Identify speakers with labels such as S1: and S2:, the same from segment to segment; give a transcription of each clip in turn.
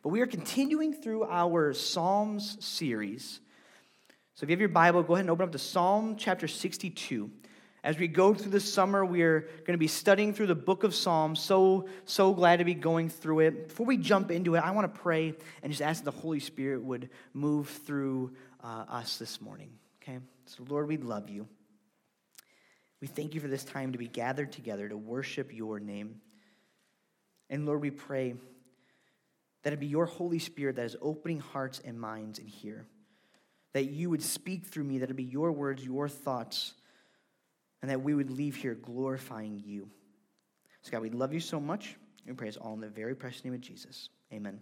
S1: But we are continuing through our Psalms series. So if you have your Bible, go ahead and open up to Psalm chapter 62. As we go through the summer, we are going to be studying through the book of Psalms. So glad to be going through it. Before we jump into it, I want to pray and just ask that the Holy Spirit would move through us this morning. Okay? So Lord, we love you. We thank you for this time to be gathered together to worship your name. And Lord, we pray that it be your Holy Spirit that is opening hearts and minds in here. That you would speak through me, that it be your words, your thoughts, and that we would leave here glorifying you. So God, we love you so much. We pray this all in the very precious name of Jesus. Amen.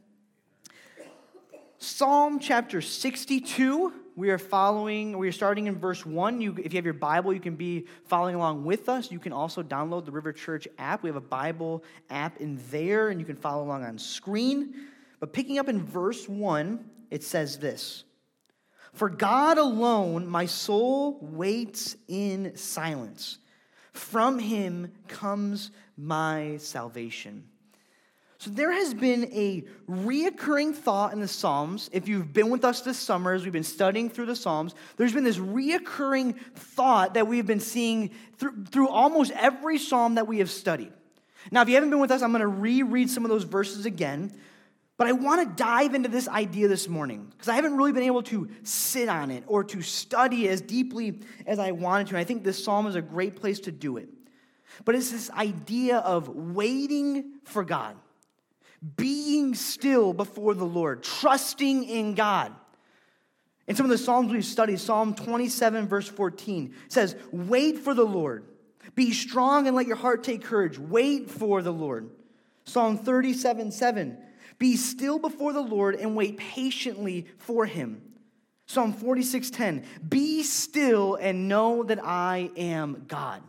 S1: Psalm chapter 62, we are starting in verse 1. If you have your Bible, you can be following along with us. You can also download the River Church app. We have a Bible app in there, and you can follow along on screen. But picking up in verse 1, it says this: "For God alone my soul waits in silence. From him comes my salvation." So there has been a reoccurring thought in the Psalms. If you've been with us this summer as we've been studying through the Psalms, there's been this reoccurring thought that we've been seeing through almost every Psalm that we have studied. Now, if you haven't been with us, I'm going to reread some of those verses again. But I want to dive into this idea this morning because I haven't really been able to sit on it or to study it as deeply as I wanted to. And I think this psalm is a great place to do it. But it's this idea of waiting for God, being still before the Lord, trusting in God. In some of the psalms we've studied, Psalm 27 verse 14 says, "Wait for the Lord. Be strong and let your heart take courage. Wait for the Lord." Psalm 37:7. "Be still before the Lord and wait patiently for him." Psalm 46:10. "Be still and know that I am God."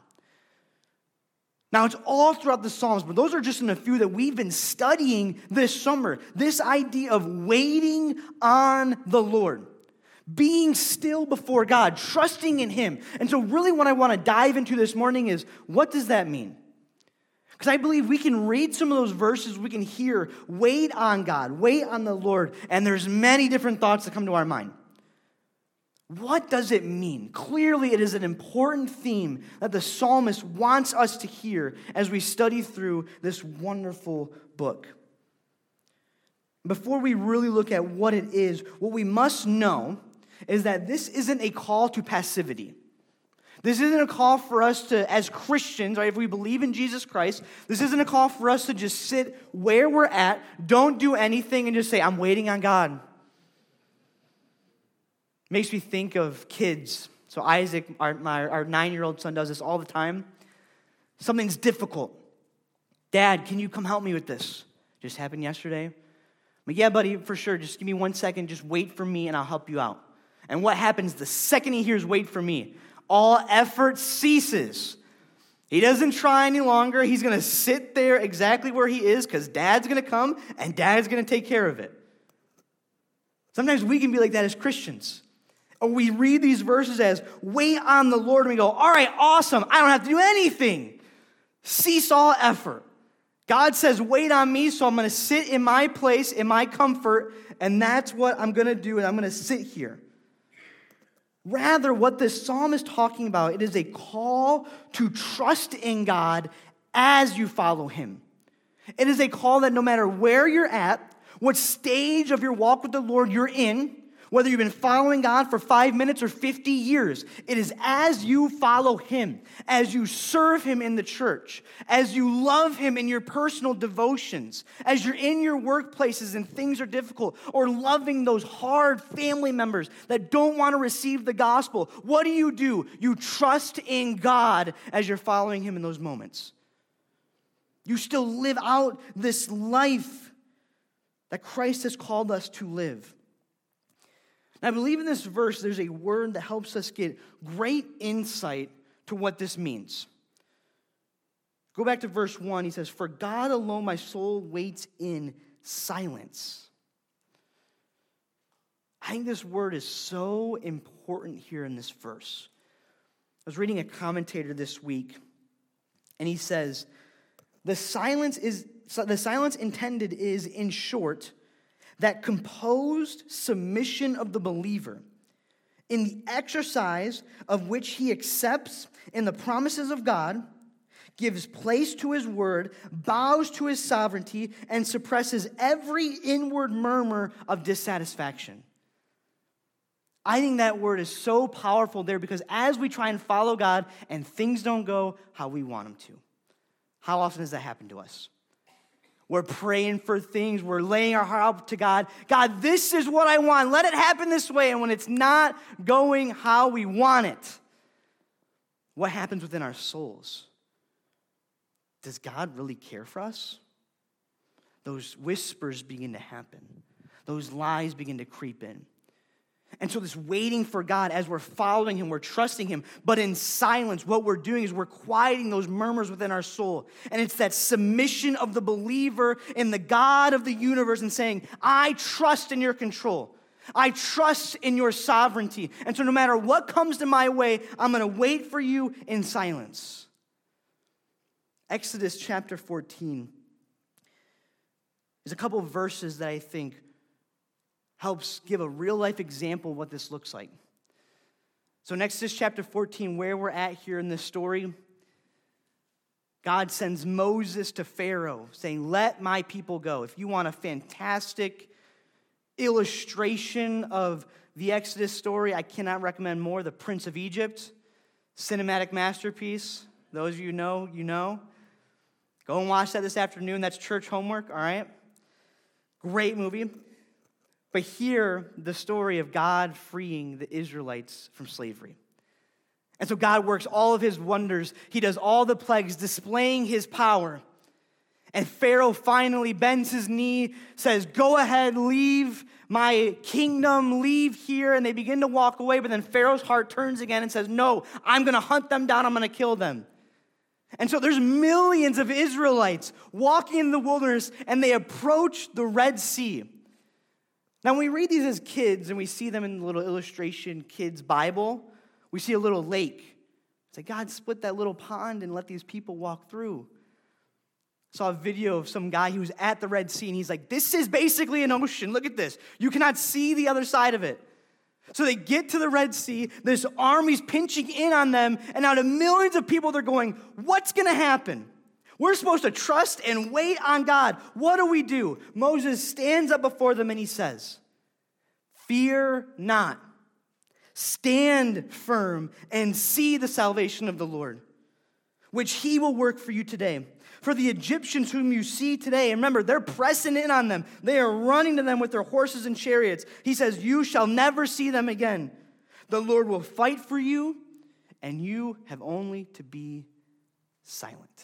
S1: Now, it's all throughout the Psalms, but those are just in a few that we've been studying this summer. This idea of waiting on the Lord, being still before God, trusting in him. And so really what I want to dive into this morning is, what does that mean? Because I believe we can read some of those verses, we can hear, wait on God, wait on the Lord, and there's many different thoughts that come to our mind. What does it mean? Clearly, it is an important theme that the psalmist wants us to hear as we study through this wonderful book. Before we really look at what it is, what we must know is that this isn't a call to passivity. This isn't a call for us to, as Christians, right, if we believe in Jesus Christ, this isn't a call for us to just sit where we're at, don't do anything, and just say, "I'm waiting on God." Makes me think of kids. So Isaac, our 9-year-old son, does this all the time. Something's difficult. "Dad, can you come help me with this?" Just happened yesterday. I'm like, "Yeah, buddy, for sure. Just give me 1 second. Just wait for me, and I'll help you out." And what happens the second he hears "wait for me"? All effort ceases. He doesn't try any longer. He's going to sit there exactly where he is because Dad's going to come, and Dad's going to take care of it. Sometimes we can be like that as Christians. Or we read these verses as, "wait on the Lord," and we go, "All right, awesome. I don't have to do anything." Cease all effort. God says, "wait on me," so I'm going to sit in my place, in my comfort, and that's what I'm going to do, and I'm going to sit here. Rather, what this psalm is talking about, it is a call to trust in God as you follow him. It is a call that no matter where you're at, what stage of your walk with the Lord you're in, whether you've been following God for 5 minutes or 50 years, it is as you follow him, as you serve him in the church, as you love him in your personal devotions, as you're in your workplaces and things are difficult, or loving those hard family members that don't want to receive the gospel. What do? You trust in God as you're following him in those moments. You still live out this life that Christ has called us to live. And I believe in this verse, there's a word that helps us get great insight to what this means. Go back to verse 1. He says, "For God alone my soul waits in silence." I think this word is so important here in this verse. I was reading a commentator this week, and he says, the silence intended is, in short, that composed submission of the believer, in the exercise of which he accepts in the promises of God, gives place to his word, bows to his sovereignty, and suppresses every inward murmur of dissatisfaction. I think that word is so powerful there because as we try and follow God and things don't go how we want them to, how often does that happen to us? We're praying for things. We're laying our heart out to God. God, this is what I want. Let it happen this way. And when it's not going how we want it, what happens within our souls? Does God really care for us? Those whispers begin to happen. Those lies begin to creep in. And so this waiting for God as we're following him, we're trusting him, but in silence, what we're doing is we're quieting those murmurs within our soul. And it's that submission of the believer in the God of the universe and saying, I trust in your control. I trust in your sovereignty. And so no matter what comes to my way, I'm going to wait for you in silence. Exodus chapter 14 is a couple of verses that I think helps give a real-life example of what this looks like. So in Exodus chapter 14, where we're at here in this story, God sends Moses to Pharaoh saying, let my people go. If you want a fantastic illustration of the Exodus story, I cannot recommend more. The Prince of Egypt, cinematic masterpiece. Those of you know, you know. Go and watch that this afternoon. That's church homework, all right? Great movie. But hear the story of God freeing the Israelites from slavery. And so God works all of his wonders. He does all the plagues, displaying his power. And Pharaoh finally bends his knee, says, go ahead, leave my kingdom, leave here. And they begin to walk away. But then Pharaoh's heart turns again and says, no, I'm going to hunt them down. I'm going to kill them. And so there's millions of Israelites walking in the wilderness, and they approach the Red Sea. Now, when we read these as kids and we see them in the little illustration kids' Bible, we see a little lake. It's like, God split that little pond and let these people walk through. I saw a video of some guy who was at the Red Sea, and he's like, this is basically an ocean. Look at this. You cannot see the other side of it. So they get to the Red Sea, this army's pinching in on them, and out of millions of people, they're going, what's going to happen? We're supposed to trust and wait on God. What do? Moses stands up before them and he says, fear not. Stand firm and see the salvation of the Lord, which he will work for you today. For the Egyptians whom you see today, and remember, they're pressing in on them. They are running to them with their horses and chariots. He says, you shall never see them again. The Lord will fight for you, and you have only to be silent.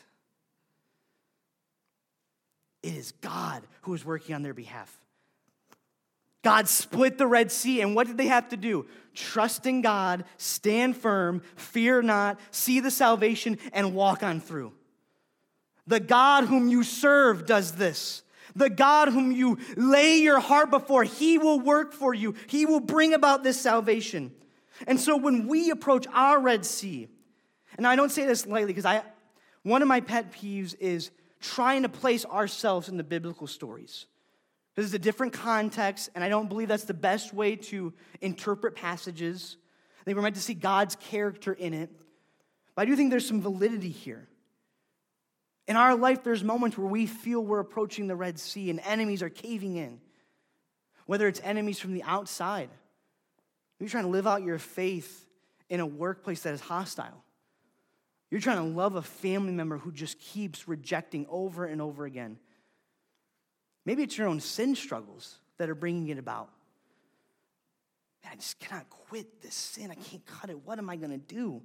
S1: It is God who is working on their behalf. God split the Red Sea, and what did they have to do? Trust in God, stand firm, fear not, see the salvation, and walk on through. The God whom you serve does this. The God whom you lay your heart before, he will work for you. He will bring about this salvation. And so when we approach our Red Sea, and I don't say this lightly because one of my pet peeves is trying to place ourselves in the biblical stories. This is a different context, and I don't believe that's the best way to interpret passages. I think we're meant to see God's character in it. But I do think there's some validity here. In our life, there's moments where we feel we're approaching the Red Sea and enemies are caving in. Whether it's enemies from the outside. You're trying to live out your faith in a workplace that is hostile. You're trying to love a family member who just keeps rejecting over and over again. Maybe it's your own sin struggles that are bringing it about. Man, I just cannot quit this sin. I can't cut it. What am I going to do?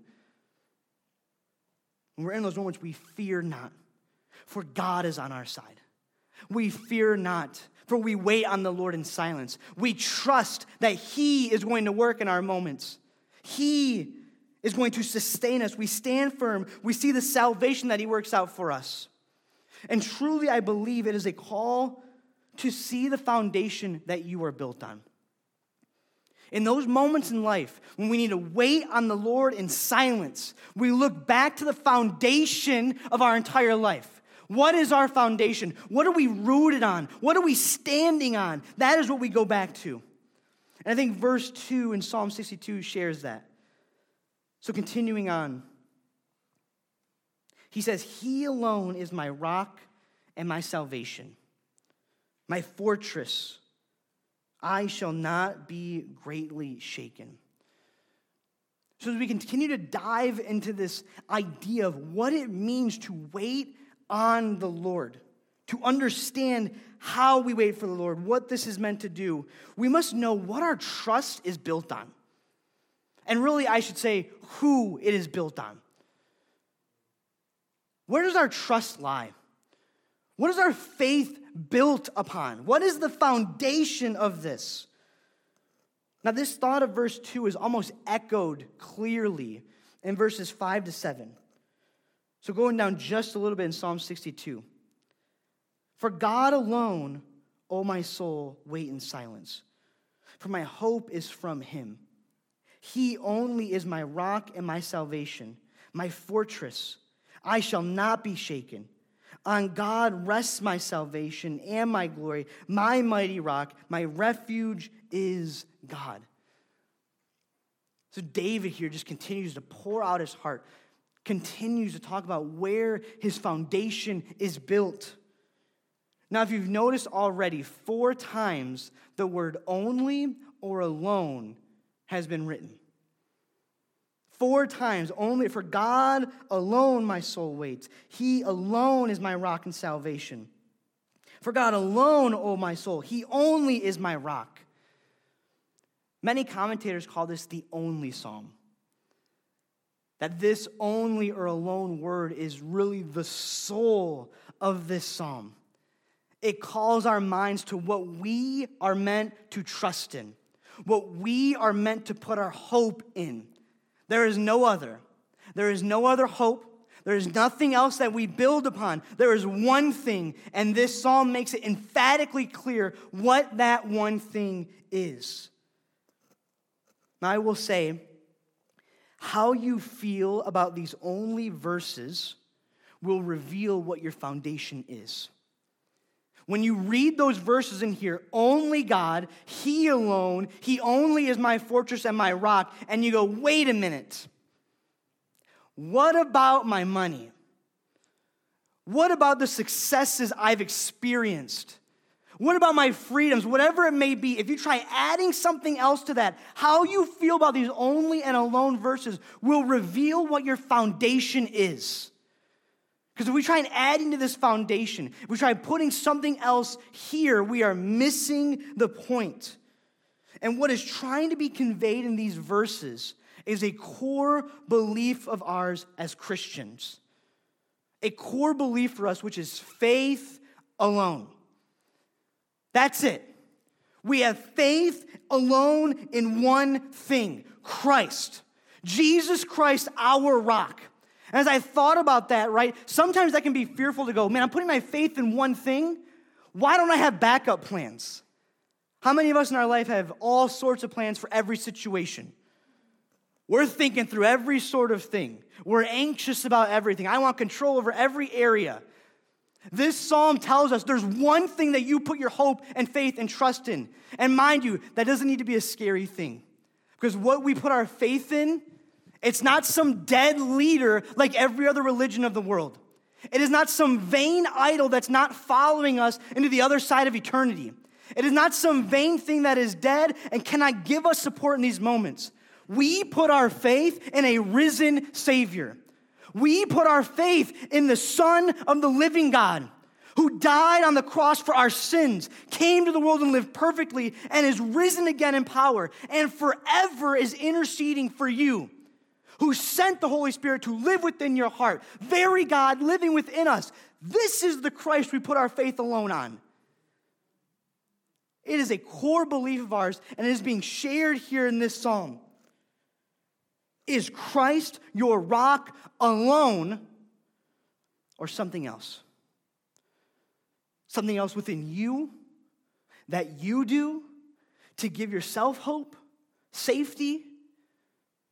S1: When we're in those moments, we fear not, for God is on our side. We fear not, for we wait on the Lord in silence. We trust that he is going to work in our moments. He is going to sustain us. We stand firm. We see the salvation that he works out for us. And truly, I believe it is a call to see the foundation that you are built on. In those moments in life when we need to wait on the Lord in silence, we look back to the foundation of our entire life. What is our foundation? What are we rooted on? What are we standing on? That is what we go back to. And I think verse 2 in Psalm 62 shares that. So continuing on, he says, He alone is my rock and my salvation, my fortress. I shall not be greatly shaken. So as we continue to dive into this idea of what it means to wait on the Lord, to understand how we wait for the Lord, what this is meant to do, we must know what our trust is built on. And really, I should say, who it is built on. Where does our trust lie? What is our faith built upon? What is the foundation of this? Now, this thought of verse 2 is almost echoed clearly in verses 5 to 7. So going down just a little bit in Psalm 62. For God alone, O my soul, wait in silence, for my hope is from him. He only is my rock and my salvation, my fortress. I shall not be shaken. On God rests my salvation and my glory, my mighty rock, my refuge is God. So David here just continues to pour out his heart, continues to talk about where his foundation is built. Now, if you've noticed already, 4 times the word only or alone has been written. 4 times, only for God alone my soul waits. He alone is my rock and salvation. For God alone, O my soul, he only is my rock. Many commentators call this the only psalm. That this only or alone word is really the soul of this psalm. It calls our minds to what we are meant to trust in, what we are meant to put our hope in. There is no other. There is no other hope. There is nothing else that we build upon. There is one thing, and this psalm makes it emphatically clear what that one thing is. Now, I will say, how you feel about these only verses will reveal what your foundation is. When you read those verses in here, only God, he alone, he only is my fortress and my rock, and you go, wait a minute. What about my money? What about the successes I've experienced? What about my freedoms? Whatever it may be, if you try adding something else to that, how you feel about these only and alone verses will reveal what your foundation is. Because if we try and add into this foundation, if we try putting something else here, we are missing the point. And what is trying to be conveyed in these verses is a core belief of ours as Christians. A core belief for us, which is faith alone. That's it. We have faith alone in one thing, Christ. Jesus Christ, our rock. And as I thought about that, right, sometimes that can be fearful to go, man, I'm putting my faith in one thing. Why don't I have backup plans? How many of us in our life have all sorts of plans for every situation? We're thinking through every sort of thing. We're anxious about everything. I want control over every area. This psalm tells us there's one thing that you put your hope and faith and trust in. And mind you, that doesn't need to be a scary thing. Because what we put our faith in, it's not some dead leader like every other religion of the world. It is not some vain idol that's not following us into the other side of eternity. It is not some vain thing that is dead and cannot give us support in these moments. We put our faith in a risen Savior. We put our faith in the Son of the living God, who died on the cross for our sins, came to the world and lived perfectly, and is risen again in power, and forever is interceding for you, who sent the Holy Spirit to live within your heart, very God living within us. This is the Christ we put our faith alone on. It is a core belief of ours, and it is being shared here in this psalm. Is Christ your rock alone, or something else? Something else within you that you do to give yourself hope, safety?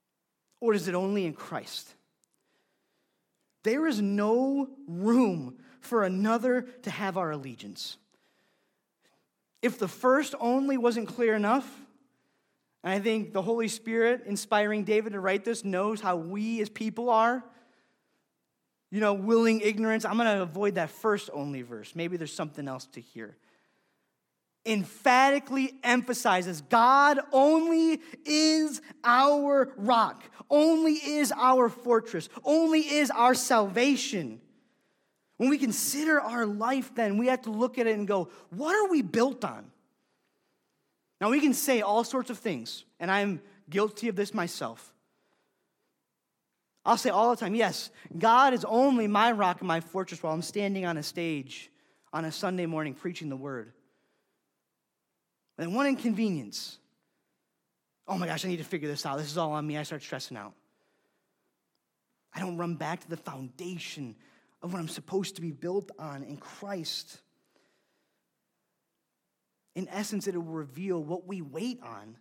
S1: Or is it only in Christ? There is no room for another to have our allegiance. If the first only wasn't clear enough, and I think the Holy Spirit inspiring David to write this knows how we as people are, willing ignorance. I'm going to avoid that first only verse. Maybe there's something else to hear. Emphatically emphasizes God only is our rock, only is our fortress, only is our salvation. When we consider our life, then we have to look at it and go, what are we built on? Now, we can say all sorts of things, and I'm guilty of this myself. I'll say all the time, yes, God is only my rock and my fortress while I'm standing on a stage on a Sunday morning preaching the word. And one inconvenience. Oh my gosh, I need to figure this out. This is all on me. I start stressing out. I don't run back to the foundation of what I'm supposed to be built on in Christ. In essence, it will reveal what we wait on.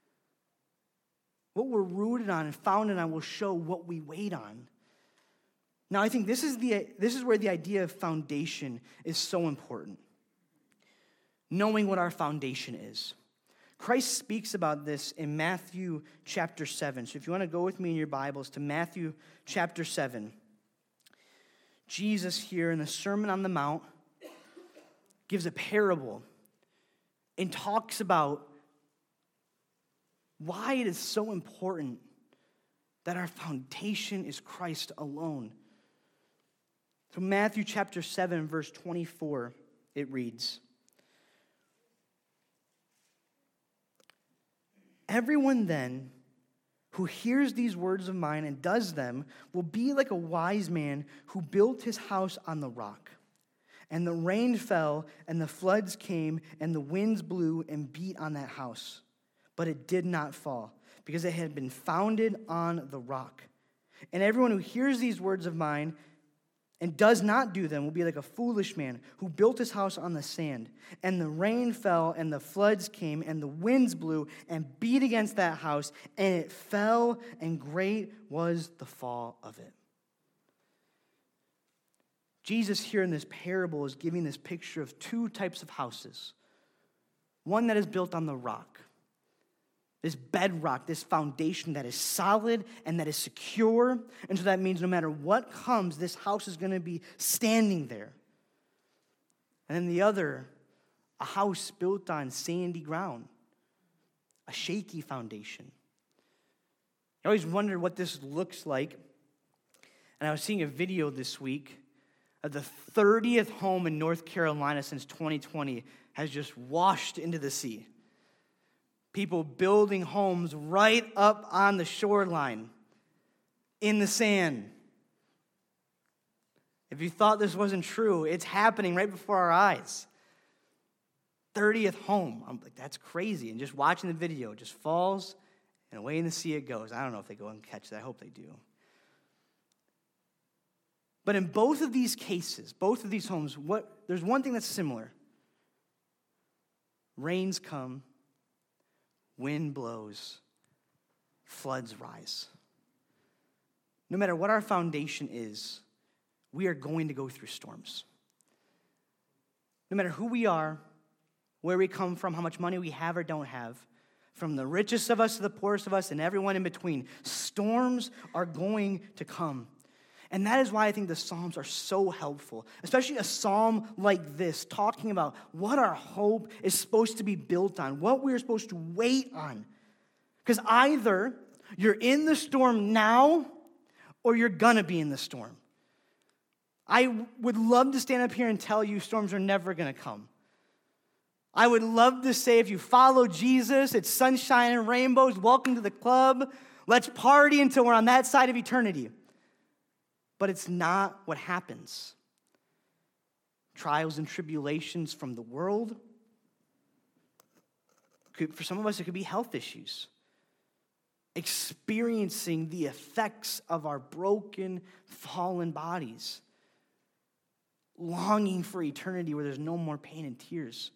S1: What we're rooted on and founded on will show what we wait on. Now, I think this is where the idea of foundation is so important. Knowing what our foundation is. Christ speaks about this in Matthew chapter 7. So if you want to go with me in your Bibles to Matthew chapter 7. Jesus here in the Sermon on the Mount gives a parable and talks about why it is so important that our foundation is Christ alone. So Matthew chapter 7, verse 24, it reads, "Everyone then who hears these words of mine and does them will be like a wise man who built his house on the rock. And the rain fell, and the floods came, and the winds blew and beat on that house. But it did not fall, because it had been founded on the rock. And everyone who hears these words of mine and does not do them will be like a foolish man who built his house on the sand. And the rain fell, and the floods came, and the winds blew and beat against that house, and it fell, and great was the fall of it." Jesus here in this parable is giving this picture of two types of houses. One that is built on the rock. This bedrock, this foundation that is solid and that is secure. And so that means no matter what comes, this house is going to be standing there. And then the other, a house built on sandy ground, a shaky foundation. I always wondered what this looks like. And I was seeing a video this week of the 30th home in North Carolina since 2020 has just washed into the sea. People building homes right up on the shoreline in the sand. If you thought this wasn't true, it's happening right before our eyes. 30th home. I'm like, that's crazy. And just watching the video, it just falls and away in the sea it goes. I don't know if they go and catch that. I hope they do. But in both of these cases, both of these homes, there's one thing that's similar. Rains come. Wind blows, floods rise. No matter what our foundation is, we are going to go through storms. No matter who we are, where we come from, how much money we have or don't have, from the richest of us to the poorest of us and everyone in between, storms are going to come. And that is why I think the Psalms are so helpful, especially a psalm like this, talking about what our hope is supposed to be built on, what we're supposed to wait on. Because either you're in the storm now or you're going to be in the storm. I would love to stand up here and tell you storms are never going to come. I would love to say if you follow Jesus, it's sunshine and rainbows, welcome to the club, let's party until we're on that side of eternity. But it's not what happens. Trials and tribulations from the world. For some of us, it could be health issues. Experiencing the effects of our broken, fallen bodies. Longing for eternity where there's no more pain and tears.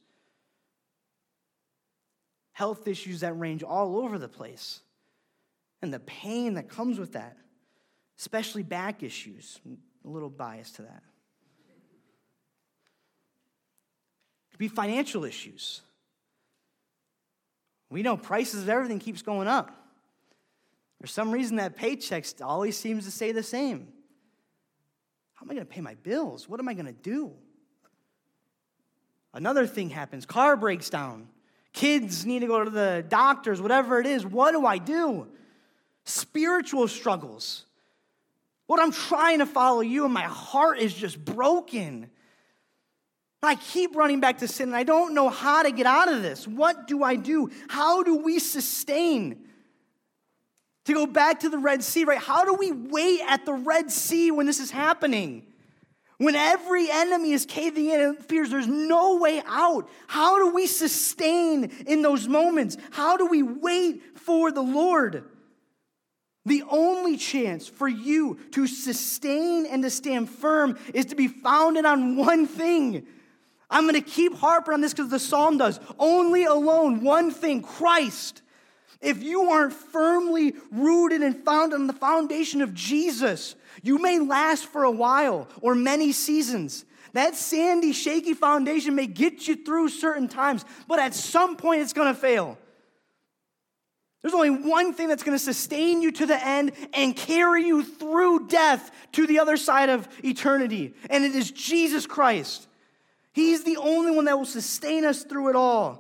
S1: Health issues that range all over the place. And the pain that comes with that. Especially back issues. I'm a little biased to that. could be financial issues. We know prices of everything keeps going up. For some reason, that paycheck always seems to stay the same. How am I going to pay my bills? What am I going to do? Another thing happens. Car breaks down. Kids need to go to the doctors, whatever it is. What do I do? Spiritual struggles. What I'm trying to follow you, and my heart is just broken. I keep running back to sin, and I don't know how to get out of this. What do I do? How do we sustain? To go back to the Red Sea, right? How do we wait at the Red Sea when this is happening? When every enemy is caving in and fears there's no way out. How do we sustain in those moments? How do we wait for the Lord? The only chance for you to sustain and to stand firm is to be founded on one thing. I'm going to keep harping on this because the psalm does. Only alone, one thing, Christ. If you aren't firmly rooted and founded on the foundation of Jesus, you may last for a while or many seasons. That sandy, shaky foundation may get you through certain times, but at some point it's going to fail. There's only one thing that's going to sustain you to the end and carry you through death to the other side of eternity, and it is Jesus Christ. He's the only one that will sustain us through it all.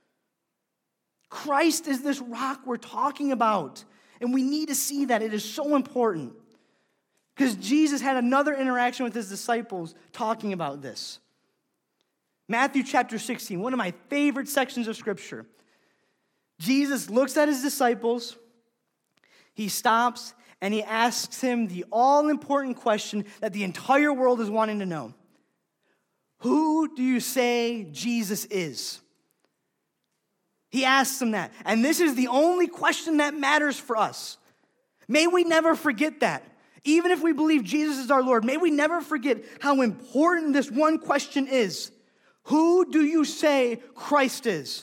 S1: Christ is this rock we're talking about, and we need to see that. It is so important because Jesus had another interaction with his disciples talking about this. Matthew chapter 16, one of my favorite sections of Scripture. Jesus looks at his disciples, he stops, and he asks him the all-important question that the entire world is wanting to know. Who do you say Jesus is? He asks them that. And this is the only question that matters for us. May we never forget that. Even if we believe Jesus is our Lord, may we never forget how important this one question is. Who do you say Christ is?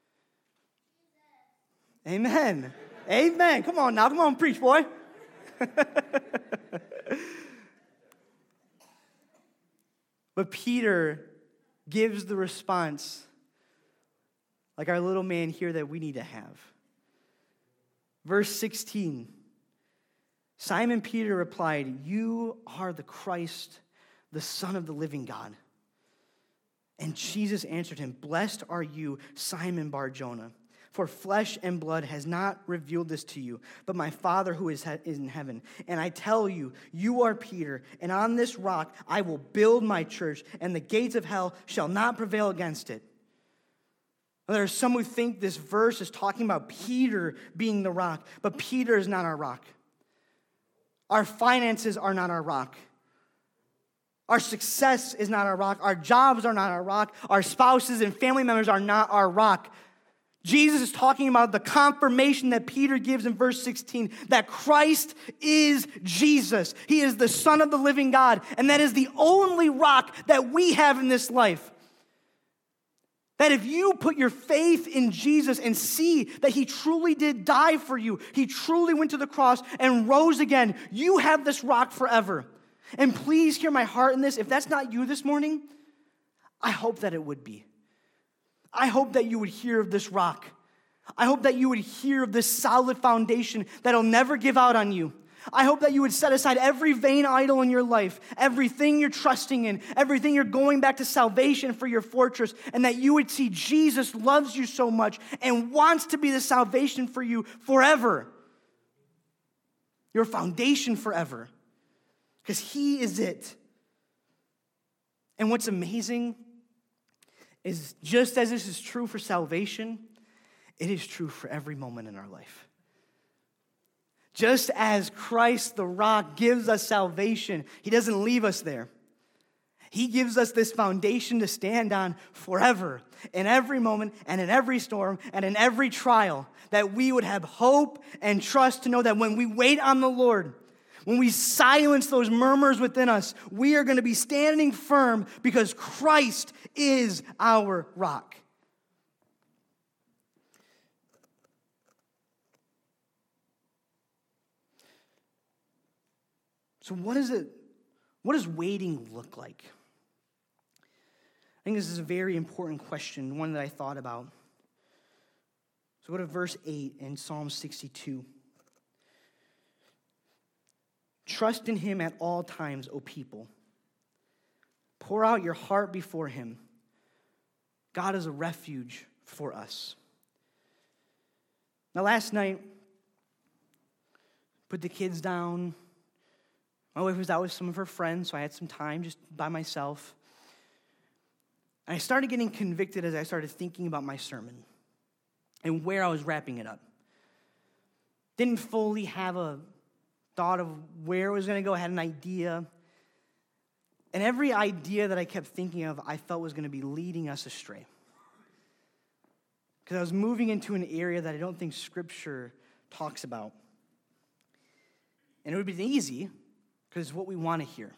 S1: Amen. Amen. Come on now. Come on, preach, boy. But Peter gives the response like our little man here that we need to have. Verse 16. Simon Peter replied, "You are the Christ, the Son of the living God." And Jesus answered him, "Blessed are you, Simon Bar-Jonah, for flesh and blood has not revealed this to you, but my Father who is in heaven. And I tell you, you are Peter, and on this rock I will build my church, and the gates of hell shall not prevail against it." Now, there are some who think this verse is talking about Peter being the rock, but Peter is not our rock. Our finances are not our rock. Our success is not our rock. Our jobs are not our rock. Our spouses and family members are not our rock. Jesus is talking about the confirmation that Peter gives in verse 16, that Christ is Jesus. He is the Son of the living God, and that is the only rock that we have in this life. That if you put your faith in Jesus and see that he truly did die for you, he truly went to the cross and rose again, you have this rock forever. And please hear my heart in this. If that's not you this morning, I hope that it would be. I hope that you would hear of this rock. I hope that you would hear of this solid foundation that'll never give out on you. I hope that you would set aside every vain idol in your life, everything you're trusting in, everything you're going back to salvation for your fortress, and that you would see Jesus loves you so much and wants to be the salvation for you forever. Your foundation forever. Because he is it. And what's amazing is just as this is true for salvation, it is true for every moment in our life. Just as Christ, the rock, gives us salvation, he doesn't leave us there. He gives us this foundation to stand on forever, in every moment and in every storm and in every trial, that we would have hope and trust to know that when we wait on the Lord, when we silence those murmurs within us, we are going to be standing firm because Christ is our rock. So what does waiting look like? I think this is a very important question, one that I thought about. So go to verse 8 in Psalm 62. Trust in him at all times, O people. Pour out your heart before him. God is a refuge for us. Now, last night, put the kids down. My wife was out with some of her friends, so I had some time just by myself. And I started getting convicted as I started thinking about my sermon and where I was wrapping it up. Didn't fully have a thought of where it was going to go. I had an idea. And every idea that I kept thinking of, I felt was going to be leading us astray. Because I was moving into an area that I don't think Scripture talks about. And it would be easy, because it's what we want to hear.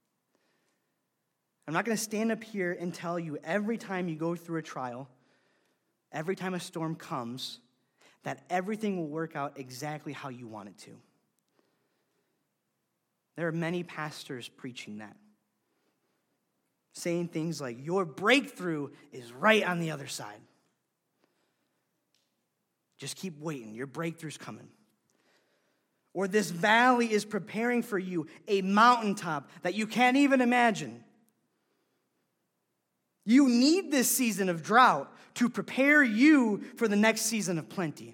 S1: I'm not going to stand up here and tell you every time you go through a trial, every time a storm comes, that everything will work out exactly how you want it to. There are many pastors preaching that. Saying things like, your breakthrough is right on the other side. Just keep waiting. Your breakthrough's coming. Or this valley is preparing for you a mountaintop that you can't even imagine. You need this season of drought to prepare you for the next season of plenty.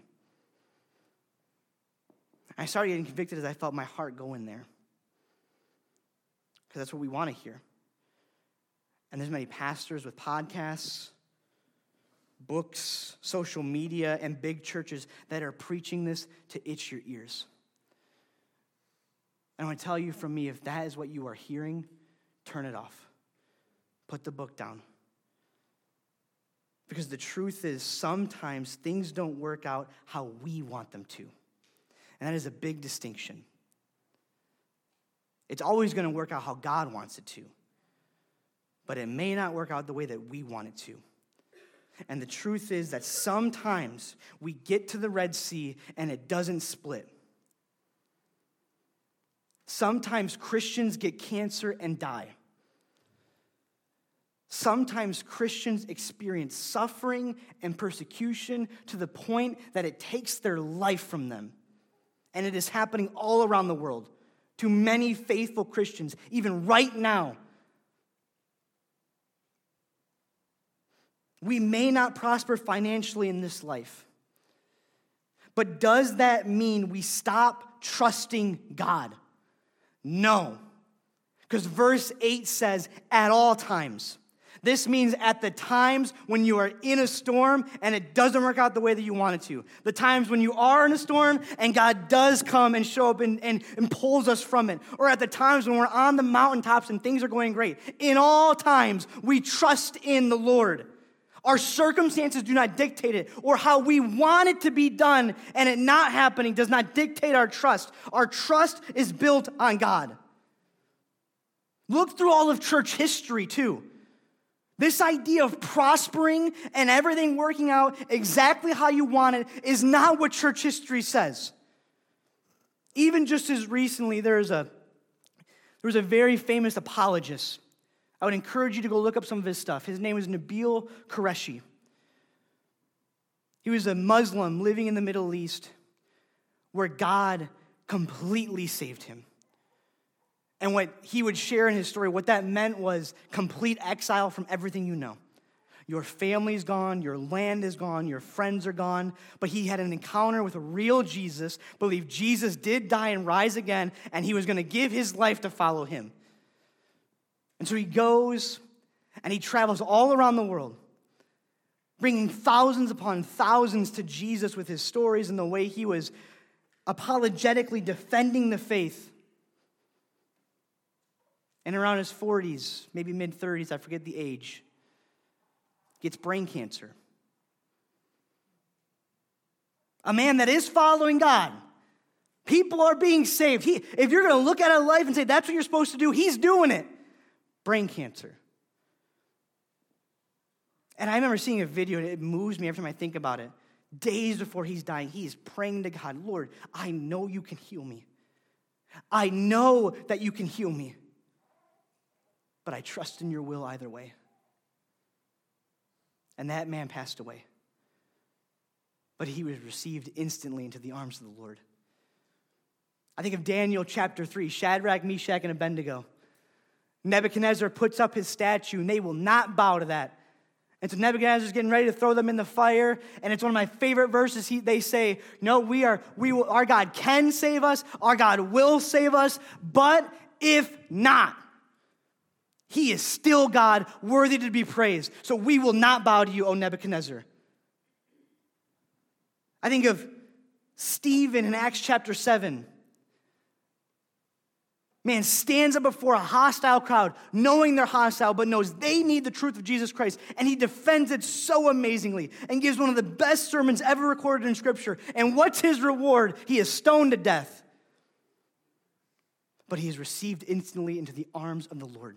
S1: I started getting convicted as I felt my heart go in there. Because that's what we want to hear. And there's many pastors with podcasts, books, social media, and big churches that are preaching this to itch your ears. And I want to tell you from me, if that is what you are hearing, turn it off. Put the book down. Because the truth is, sometimes things don't work out how we want them to. And that is a big distinction. It's always going to work out how God wants it to. But it may not work out the way that we want it to. And the truth is that sometimes we get to the Red Sea and it doesn't split. Sometimes Christians get cancer and die. Sometimes Christians experience suffering and persecution to the point that it takes their life from them. And it is happening all around the world to many faithful Christians, even right now. We may not prosper financially in this life, but does that mean we stop trusting God? No, because verse 8 says, at all times. This means at the times when you are in a storm and it doesn't work out the way that you want it to. The times when you are in a storm and God does come and show up and pulls us from it. Or at the times when we're on the mountaintops and things are going great. In all times, we trust in the Lord. Our circumstances do not dictate it, or how we want it to be done and it not happening does not dictate our trust. Our trust is built on God. Look through all of church history too. This idea of prospering and everything working out exactly how you want it is not what church history says. Even just as recently, there was a very famous apologist. I would encourage you to go look up some of his stuff. His name was Nabil Qureshi. He was a Muslim living in the Middle East where God completely saved him. And what he would share in his story, what that meant was complete exile from everything you know. Your family's gone, your land is gone, your friends are gone. But he had an encounter with a real Jesus, believed Jesus did die and rise again, and he was going to give his life to follow him. And so he goes and he travels all around the world, bringing thousands upon thousands to Jesus with his stories and the way he was apologetically defending the faith. And around his 40s, maybe mid-30s, I forget the age, gets brain cancer. A man that is following God. People are being saved. If you're going to look at a life and say that's what you're supposed to do, he's doing it. Brain cancer. And I remember seeing a video, and it moves me every time I think about it. Days before he's dying, he is praying to God, Lord, I know you can heal me. I know that you can heal me. But I trust in your will either way. And that man passed away. But he was received instantly into the arms of the Lord. I think of Daniel chapter 3, Shadrach, Meshach, and Abednego. Nebuchadnezzar puts up his statue, and they will not bow to that. And so Nebuchadnezzar's getting ready to throw them in the fire, and it's one of my favorite verses. They say, no, our God can save us, our God will save us, but if not, he is still God, worthy to be praised. So we will not bow to you, O Nebuchadnezzar. I think of Stephen in Acts chapter 7. Man stands up before a hostile crowd, knowing they're hostile, but knows they need the truth of Jesus Christ. And he defends it so amazingly and gives one of the best sermons ever recorded in Scripture. And what's his reward? He is stoned to death. But he is received instantly into the arms of the Lord.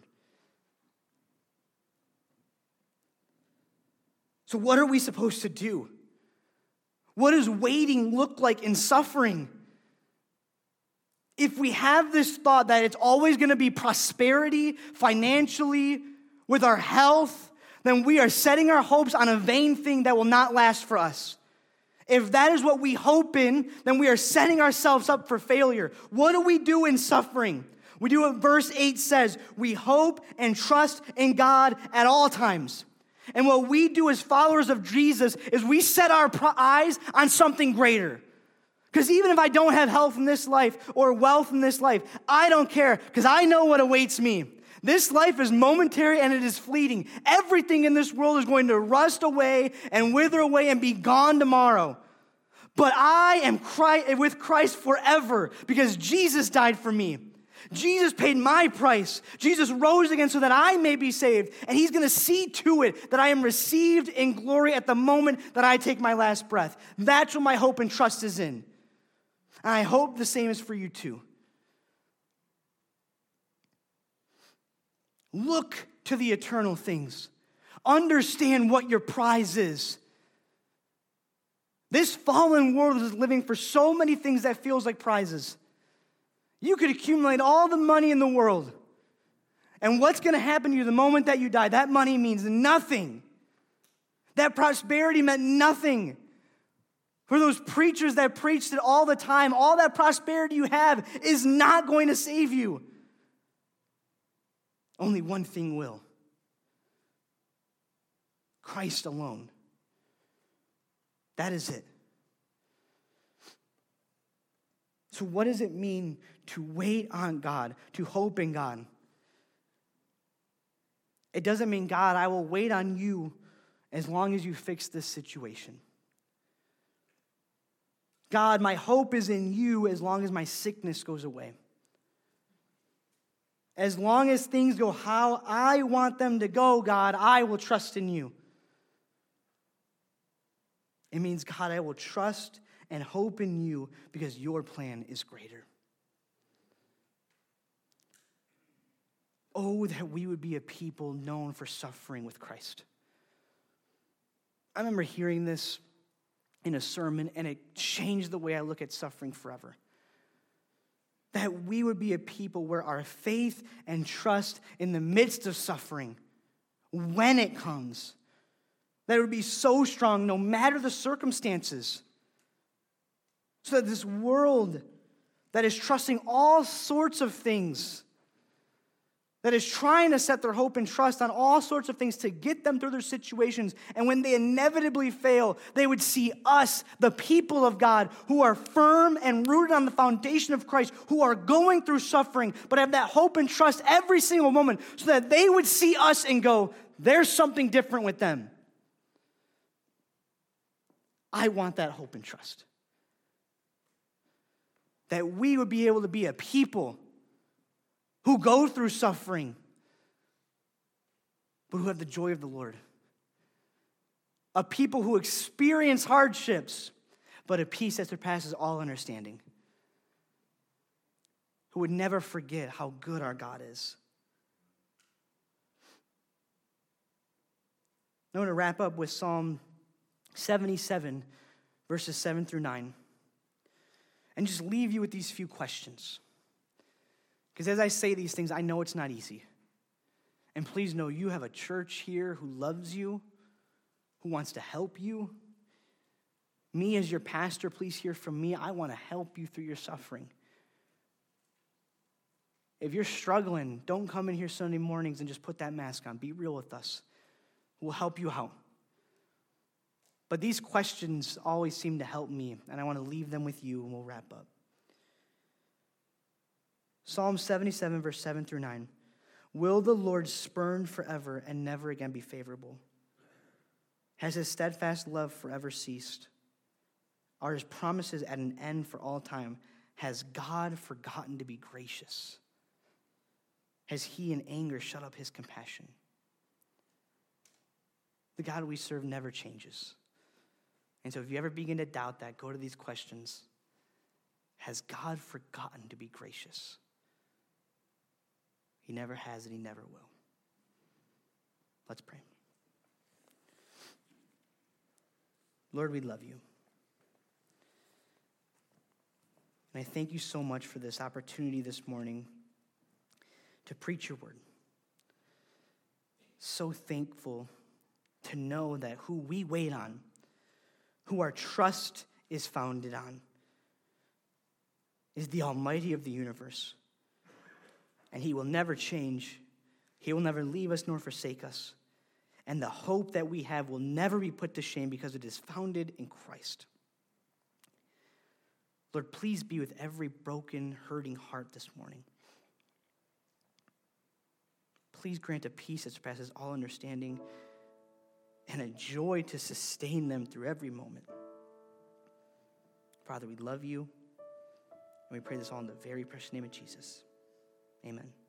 S1: So what are we supposed to do? What does waiting look like in suffering? If we have this thought that it's always going to be prosperity financially, with our health, then we are setting our hopes on a vain thing that will not last for us. If that is what we hope in, then we are setting ourselves up for failure. What do we do in suffering? We do what verse 8 says. We hope and trust in God at all times. And what we do as followers of Jesus is we set our eyes on something greater. Because even if I don't have health in this life or wealth in this life, I don't care because I know what awaits me. This life is momentary and it is fleeting. Everything in this world is going to rust away and wither away and be gone tomorrow. But I am with Christ forever because Jesus died for me. Jesus paid my price. Jesus rose again so that I may be saved. And he's going to see to it that I am received in glory at the moment that I take my last breath. That's what my hope and trust is in. And I hope the same is for you too. Look to the eternal things. Understand what your prize is. This fallen world is living for so many things that feels like prizes. You could accumulate all the money in the world. And what's going to happen to you the moment that you die? That money means nothing. That prosperity meant nothing. For those preachers that preached it all the time, all that prosperity you have is not going to save you. Only one thing will. Christ alone. That is it. So what does it mean to wait on God, to hope in God? It doesn't mean, God, I will wait on you as long as you fix this situation. God, my hope is in you as long as my sickness goes away. As long as things go how I want them to go, God, I will trust in you. It means, God, I will trust and hope in you because your plan is greater. Oh, that we would be a people known for suffering with Christ. I remember hearing this in a sermon, and it changed the way I look at suffering forever. That we would be a people where our faith and trust in the midst of suffering, when it comes, that it would be so strong no matter the circumstances. So that this world that is trusting all sorts of things, that is trying to set their hope and trust on all sorts of things to get them through their situations, and when they inevitably fail, they would see us, the people of God, who are firm and rooted on the foundation of Christ, who are going through suffering, but have that hope and trust every single moment, so that they would see us and go, there's something different with them. I want that hope and trust. That we would be able to be a people who go through suffering, but who have the joy of the Lord. A people who experience hardships, but a peace that surpasses all understanding. Who would never forget how good our God is. I'm going to wrap up with Psalm 77, verses 7 through 9. And just leave you with these few questions. Because as I say these things, I know it's not easy. And please know you have a church here who loves you, who wants to help you. Me as your pastor, please hear from me. I want to help you through your suffering. If you're struggling, don't come in here Sunday mornings and just put that mask on. Be real with us. We'll help you out. But these questions always seem to help me, and I want to leave them with you, and we'll wrap up. Psalm 77, verse 7 through 9. Will the Lord spurn forever and never again be favorable? Has his steadfast love forever ceased? Are his promises at an end for all time? Has God forgotten to be gracious? Has he in anger shut up his compassion? The God we serve never changes. And so if you ever begin to doubt that, go to these questions. Has God forgotten to be gracious? He never has and he never will. Let's pray. Lord, we love you. And I thank you so much for this opportunity this morning to preach your word. So thankful to know that who we wait on, who our trust is founded on, is the Almighty of the universe. And he will never change. He will never leave us nor forsake us. And the hope that we have will never be put to shame because it is founded in Christ. Lord, please be with every broken, hurting heart this morning. Please grant a peace that surpasses all understanding and a joy to sustain them through every moment. Father, we love you, and we pray this all in the very precious name of Jesus. Amen.